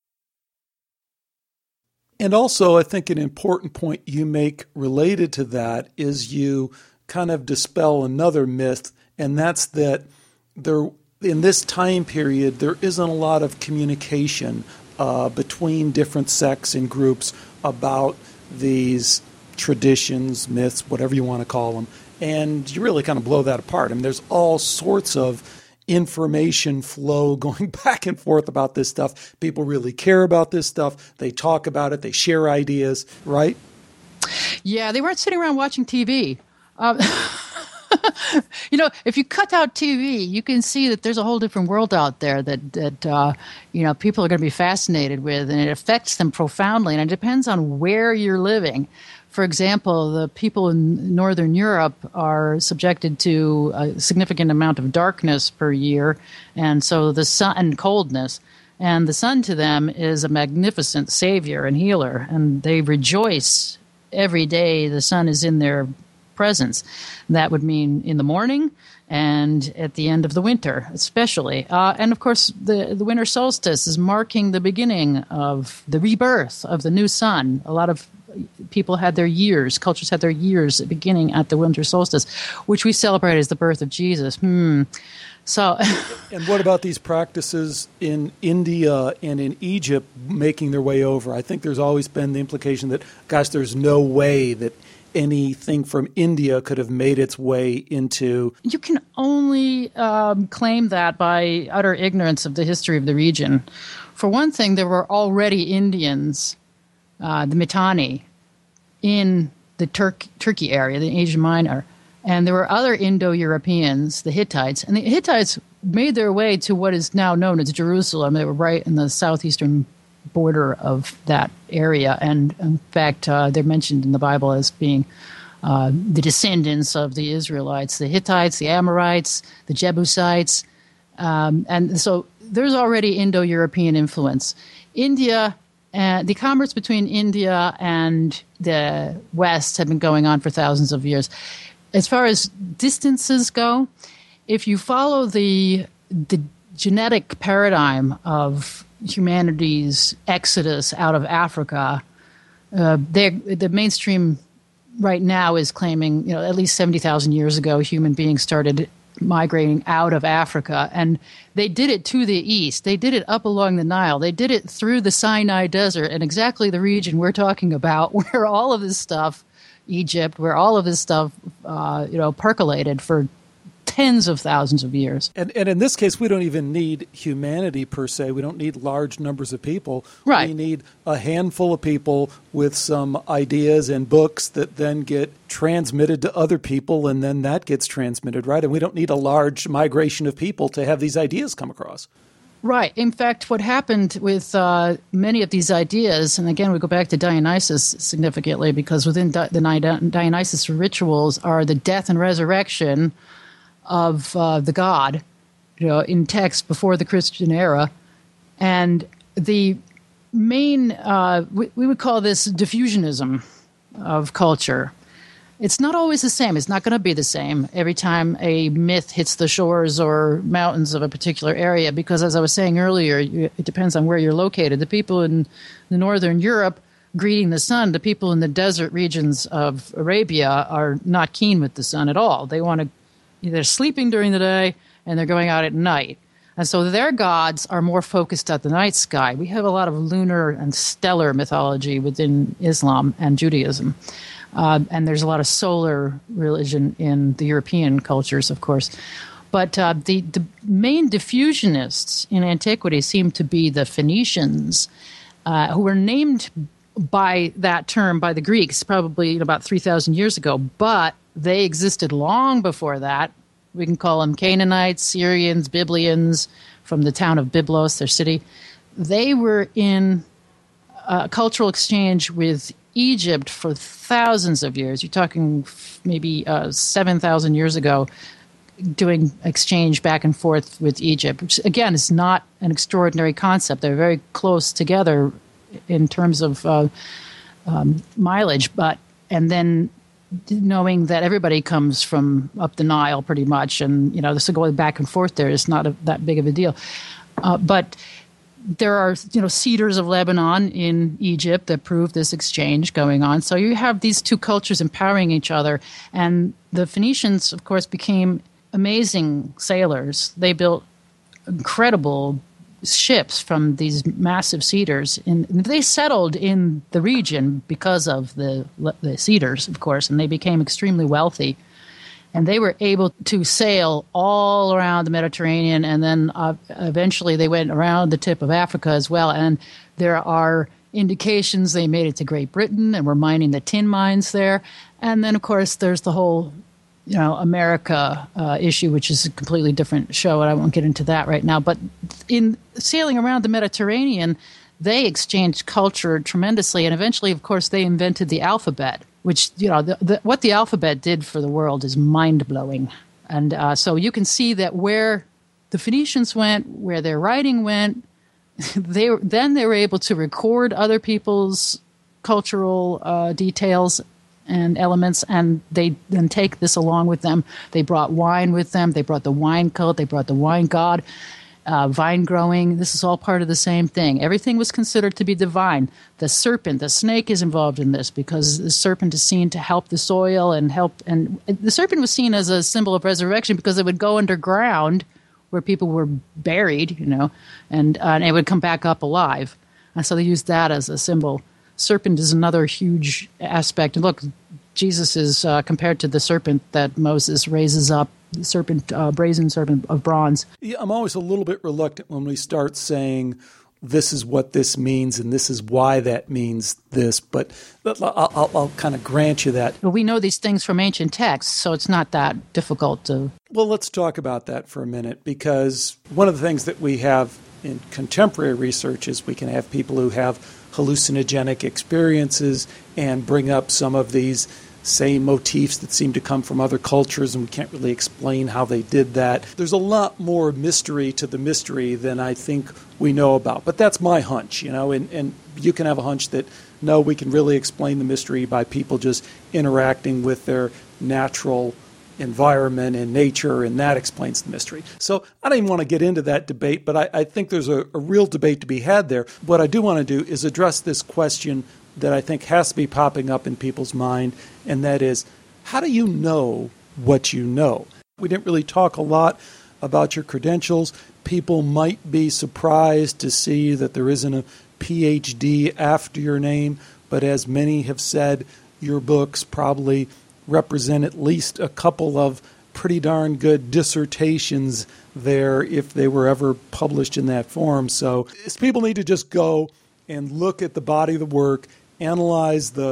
And also, I think an important point you make related to that is you kind of dispel another myth, and that's that in this time period, there isn't a lot of communication between different sects and groups about these traditions, myths, whatever you want to call them. And you really kind of blow that apart. I mean, there's all sorts of information flow going back and forth about this stuff. People really care about this stuff. They talk about it. They share ideas, right? Yeah, they weren't sitting around watching TV. If you cut out TV, you can see that there's a whole different world out there that people are going to be fascinated with, and it affects them profoundly. And it depends on where you're living. For example, the people in Northern Europe are subjected to a significant amount of darkness per year, and so the sun and coldness. And the sun to them is a magnificent savior and healer, and they rejoice every day the sun is in their presence. That would mean in the morning and at the end of the winter, especially. And of course, the winter solstice is marking the beginning of the rebirth of the new sun. A lot of people had their years, cultures had their years beginning at the winter solstice, which we celebrate as the birth of Jesus. So, and what about these practices in India and in Egypt making their way over? I think there's always been the implication that, gosh, there's no way that anything from India could have made its way into... You can only claim that by utter ignorance of the history of the region. For one thing, there were already Indians, the Mitanni, in the Turkey area, the Asia Minor. And there were other Indo-Europeans, the Hittites. And the Hittites made their way to what is now known as Jerusalem. They were right in the southeastern border of that area. And in fact, they're mentioned in the Bible as being the descendants of the Israelites, the Hittites, the Amorites, the Jebusites. And so there's already Indo-European influence. India, the commerce between India and the West had been going on for thousands of years. As far as distances go, if you follow the genetic paradigm of humanity's exodus out of Africa, the mainstream right now is claiming, at least 70,000 years ago, human beings started migrating out of Africa, and they did it to the east. They did it up along the Nile. They did it through the Sinai Desert, and exactly the region we're talking about, where all of this stuff, Egypt, where all of this stuff, percolated for tens of thousands of years. And in this case, we don't even need humanity per se. We don't need large numbers of people. Right. We need a handful of people with some ideas and books that then get transmitted to other people, and then that gets transmitted, right? And we don't need a large migration of people to have these ideas come across. Right. In fact, what happened with many of these ideas, and again, we go back to Dionysus significantly, because within the Dionysus rituals are the death and resurrection of the god, in text before the Christian era. And the main, we would call this diffusionism of culture. It's not always the same. It's not going to be the same every time a myth hits the shores or mountains of a particular area, because as I was saying earlier, it depends on where you're located. The people in the northern Europe greeting the sun, the people in the desert regions of Arabia are not keen with the sun at all. They want to, they're sleeping during the day and they're going out at night. And so their gods are more focused at the night sky. We have a lot of lunar and stellar mythology within Islam and Judaism. And there's a lot of solar religion in the European cultures, of course. But the main diffusionists in antiquity seem to be the Phoenicians, who were named by that term by the Greeks probably about 3,000 years ago, but they existed long before that. We can call them Canaanites, Syrians, Biblians, from the town of Byblos, their city. They were in cultural exchange with Egypt for thousands of years. You're talking maybe 7,000 years ago, doing exchange back and forth with Egypt, which, again, is not an extraordinary concept. They're very close together in terms of mileage, and then knowing that everybody comes from up the Nile pretty much, and this going back and forth there is not that big of a deal. But there are cedars of Lebanon in Egypt that prove this exchange going on. So you have these two cultures empowering each other, and the Phoenicians, of course, became amazing sailors. They built incredible ships from these massive cedars, and they settled in the region because of the cedars, of course, and they became extremely wealthy. And they were able to sail all around the Mediterranean, and then eventually they went around the tip of Africa as well. And there are indications they made it to Great Britain and were mining the tin mines there. And then, of course, there's the whole America issue, which is a completely different show, and I won't get into that right now. But in sailing around the Mediterranean, they exchanged culture tremendously, and eventually, of course, they invented the alphabet, which, what the alphabet did for the world is mind-blowing. And so you can see that where the Phoenicians went, where their writing went, they were able to record other people's cultural details and elements, and they then take this along with them. They brought wine with them. They brought the wine cult. They brought the wine god, vine growing. This is all part of the same thing. Everything was considered to be divine. The serpent, the snake is involved in this because the serpent is seen to help the soil and the serpent was seen as a symbol of resurrection because it would go underground where people were buried, and it would come back up alive. And so they used that as a symbol. Serpent is another huge aspect. And look, Jesus is compared to the serpent that Moses raises up, the serpent, brazen serpent of bronze. Yeah, I'm always a little bit reluctant when we start saying this is what this means and this is why that means this, but I'll kind of grant you that. Well, we know these things from ancient texts, so it's not that difficult to... Well, let's talk about that for a minute, because one of the things that we have in contemporary research is we can have people who have hallucinogenic experiences and bring up some of these same motifs that seem to come from other cultures, and we can't really explain how they did that. There's a lot more mystery to the mystery than I think we know about. But that's my hunch, and you can have a hunch that, no, we can really explain the mystery by people just interacting with their natural environment and nature, and that explains the mystery. So I don't even want to get into that debate, but I think there's a real debate to be had there. What I do want to do is address this question that I think has to be popping up in people's mind, and that is, how do you know what you know? We didn't really talk a lot about your credentials. People might be surprised to see that there isn't a PhD after your name, but as many have said, your books probably represent at least a couple of pretty darn good dissertations there if they were ever published in that form. So people need to just go and look at the body of the work, analyze the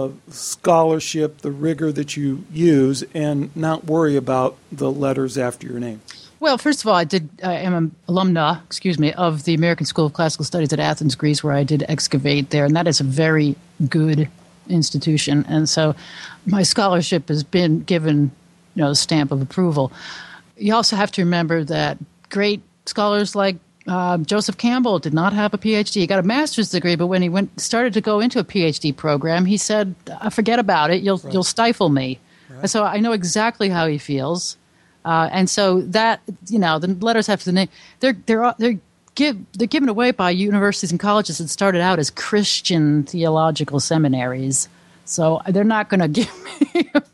scholarship, the rigor that you use, and not worry about the letters after your name. Well, first of all, I am an alumna, of the American School of Classical Studies at Athens, Greece, where I did excavate there, and that is a very good institution. And so my scholarship has been given, the stamp of approval. You also have to remember that great scholars like Joseph Campbell did not have a PhD. He got a master's degree, but when he started to go into a PhD program, he said, "Forget about it. You'll stifle me." Right. So I know exactly how he feels, and so that the letters after the name they're given away by universities and colleges that started out as Christian theological seminaries. So they're not going to give me a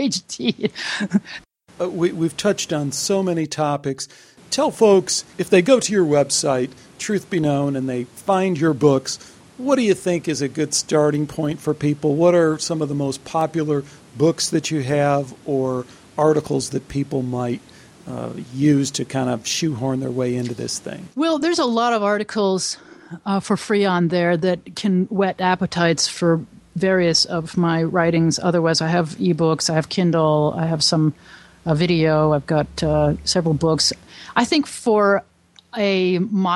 PhD. We've touched on so many topics. Tell folks, if they go to your website, Truth Be Known, and they find your books, what do you think is a good starting point for people? What are some of the most popular books that you have or articles that people might use to kind of shoehorn their way into this thing? Well, there's a lot of articles for free on there that can whet appetites for various of my writings. Otherwise, I have ebooks, I have Kindle, I have some video, I've got several books. I think for a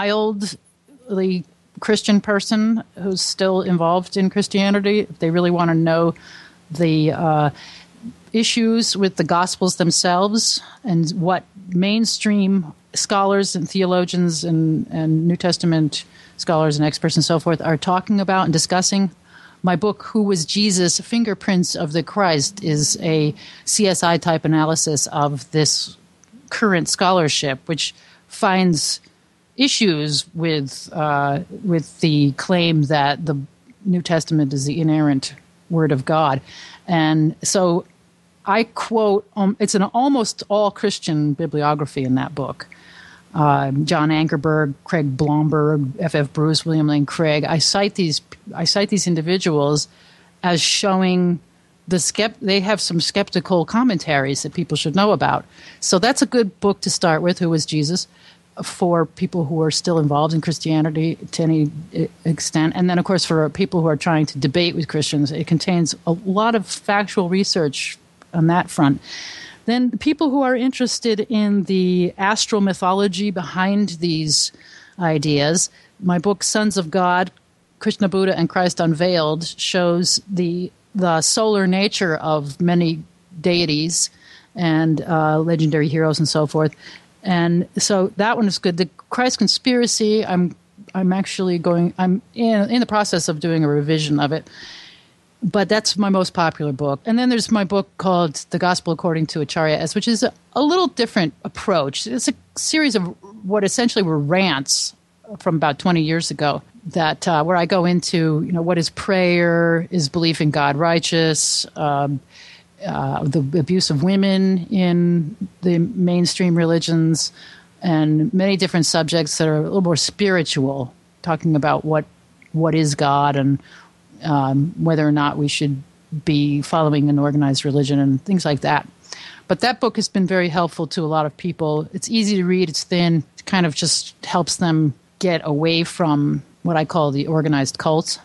mildly Christian person who's still involved in Christianity, if they really want to know the issues with the Gospels themselves and what mainstream scholars and theologians and New Testament scholars and experts and so forth are talking about and discussing. My book, Who Was Jesus? Fingerprints of the Christ, is a CSI-type analysis of this current scholarship, which finds issues with the claim that the New Testament is the inerrant Word of God. And so I quote, it's an almost all Christian bibliography in that book. John Ankerberg, Craig Blomberg, F.F. Bruce, William Lane Craig. I cite these individuals as showing they have some skeptical commentaries that people should know about. So that's a good book to start with, Who Was Jesus? For people who are still involved in Christianity to any extent. And then, of course, for people who are trying to debate with Christians, it contains a lot of factual research on that front. Then people who are interested in the astral mythology behind these ideas, my book, Sons of God, Krishna, Buddha, and Christ Unveiled, shows the solar nature of many deities and legendary heroes and so forth. And so that one is good. The Christ Conspiracy, I'm in the process of doing a revision of it. But that's my most popular book. And then there's my book called The Gospel According to Acharya S., which is a little different approach. It's a series of what essentially were rants from about 20 years ago that where I go into, what is prayer, is belief in God righteous, the abuse of women in the mainstream religions, and many different subjects that are a little more spiritual, talking about what is God and whether or not we should be following an organized religion and things like that. But that book has been very helpful to a lot of people. It's easy to read. It's thin. It kind of just helps them get away from what I call the organized cults.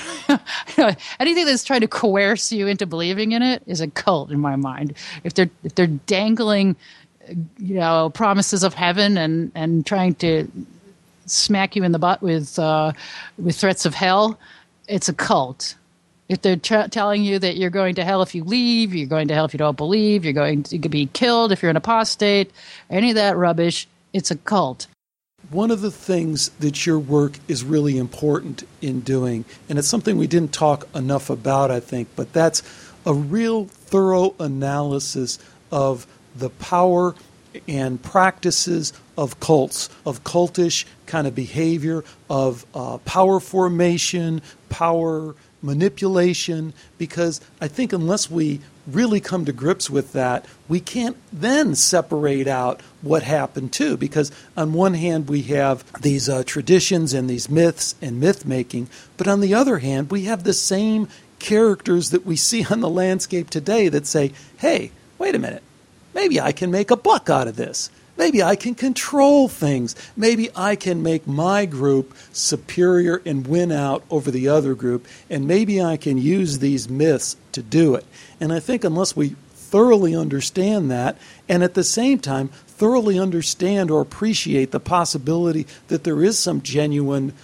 Anything that's trying to coerce you into believing in it is a cult in my mind. If they're dangling, promises of heaven and trying to smack you in the butt with threats of hell, it's a cult. If they're telling you that you're going to hell if you leave, you're going to hell if you don't believe, you could be killed if you're an apostate, any of that rubbish, it's a cult. One of the things that your work is really important in doing, and it's something we didn't talk enough about, I think, but that's a real thorough analysis of the power and practices of cults, of cultish kind of behavior, of power formation, power manipulation, because I think unless we really come to grips with that, we can't then separate out what happened too, because on one hand we have these traditions and these myths and myth-making, but on the other hand we have the same characters that we see on the landscape today that say, hey, wait a minute, maybe I can make a buck out of this. Maybe I can control things. Maybe I can make my group superior and win out over the other group. And maybe I can use these myths to do it. And I think unless we thoroughly understand that, and at the same time thoroughly understand or appreciate the possibility that there is some genuine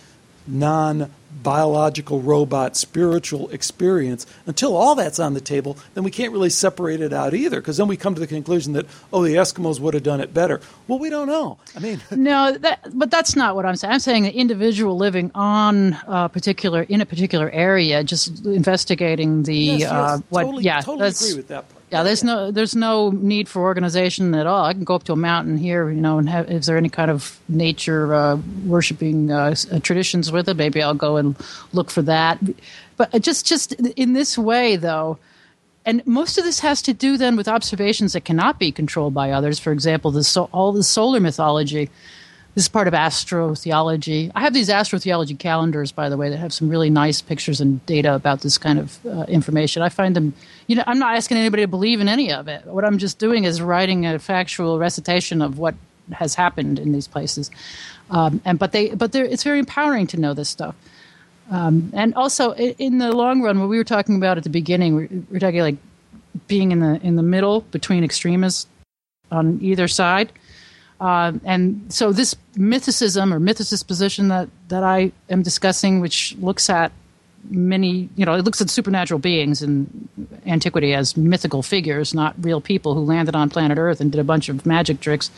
non-biological robot spiritual experience, until all that's on the table, then we can't really separate it out either, because then we come to the conclusion that, the Eskimos would have done it better. Well, we don't know. I mean, no, but that's not what I'm saying. I'm saying an individual living in a particular area, just investigating the totally agree with that part. Yeah, there's no need for organization at all. I can go up to a mountain here, and is there any kind of nature worshiping traditions with it? Maybe I'll go and look for that. But just in this way, though, and most of this has to do then with observations that cannot be controlled by others. For example, all the solar mythology. This is part of astrotheology. I have these astrotheology calendars, by the way, that have some really nice pictures and data about this kind of information. I find them, I'm not asking anybody to believe in any of it. What I'm just doing is writing a factual recitation of what has happened in these places. It's very empowering to know this stuff. And also, in the long run, what we were talking about at the beginning, we're talking like being in the middle between extremists on either side. And so this mythicism or mythicist position that I am discussing, which looks at it looks at supernatural beings in antiquity as mythical figures, not real people who landed on planet Earth and did a bunch of magic tricks.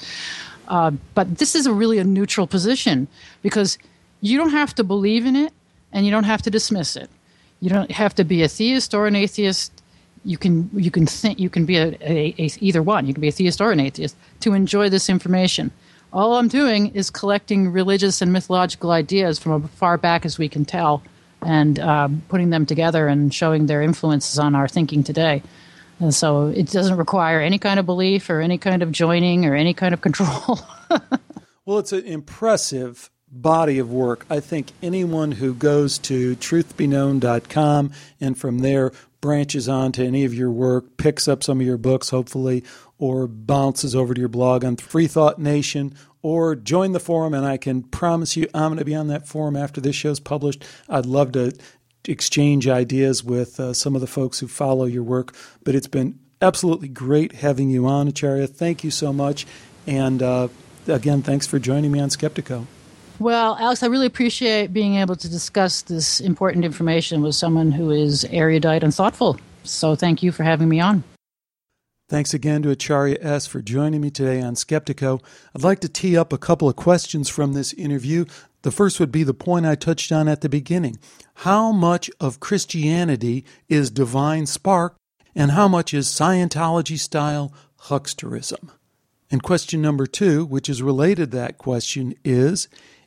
But this is really a neutral position because you don't have to believe in it and you don't have to dismiss it. You don't have to be a theist or an atheist. You can be either one. You can be a theist or an atheist to enjoy this information. All I'm doing is collecting religious and mythological ideas from as far back as we can tell, and putting them together and showing their influences on our thinking today. And so it doesn't require any kind of belief or any kind of joining or any kind of control. Well, it's an impressive body of work. I think anyone who goes to truthbeknown.com and from there branches on to any of your work, picks up some of your books, hopefully, or bounces over to your blog on Free Thought Nation, or join the forum, and I can promise you I'm going to be on that forum after this show's published. I'd love to exchange ideas with some of the folks who follow your work, but it's been absolutely great having you on, Acharya. Thank you so much, and again, thanks for joining me on Skeptiko. Well, Alex, I really appreciate being able to discuss this important information with someone who is erudite and thoughtful. So thank you for having me on. Thanks again to Acharya S. for joining me today on Skeptiko. I'd like to tee up a couple of questions from this interview. The first would be the point I touched on at the beginning. How much of Christianity is divine spark, and how much is Scientology-style hucksterism? And question number 2, which is related to that question, is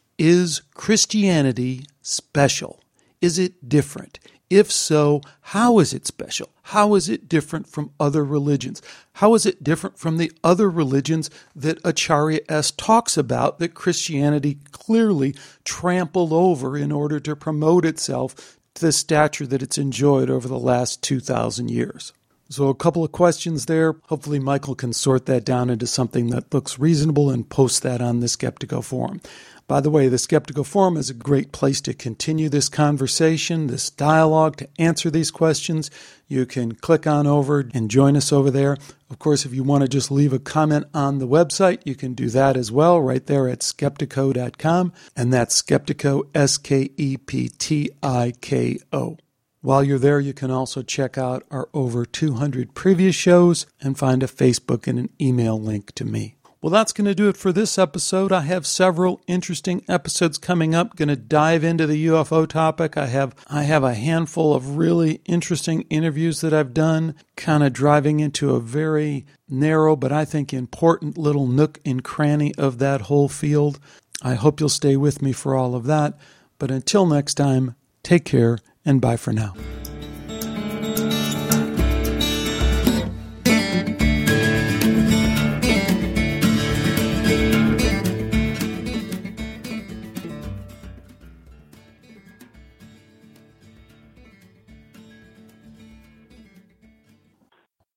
Christianity special? Is it different? If so, how is it special? How is it different from other religions? How is it different from the other religions that Acharya S. talks about that Christianity clearly trampled over in order to promote itself to the stature that it's enjoyed over the last 2,000 years? So a couple of questions there. Hopefully Michael can sort that down into something that looks reasonable and post that on the Skeptiko Forum. By the way, the Skeptiko Forum is a great place to continue this conversation, this dialogue, to answer these questions. You can click on over and join us over there. Of course, if you want to just leave a comment on the website, you can do that as well right there at skeptiko.com. And that's Skeptiko, Skeptiko. While you're there, you can also check out our over 200 previous shows and find a Facebook and an email link to me. Well, that's going to do it for this episode. I have several interesting episodes coming up. Going to dive into the UFO topic. I have a handful of really interesting interviews that I've done, kind of driving into a very narrow but I think important little nook and cranny of that whole field. I hope you'll stay with me for all of that. But until next time, take care and bye for now.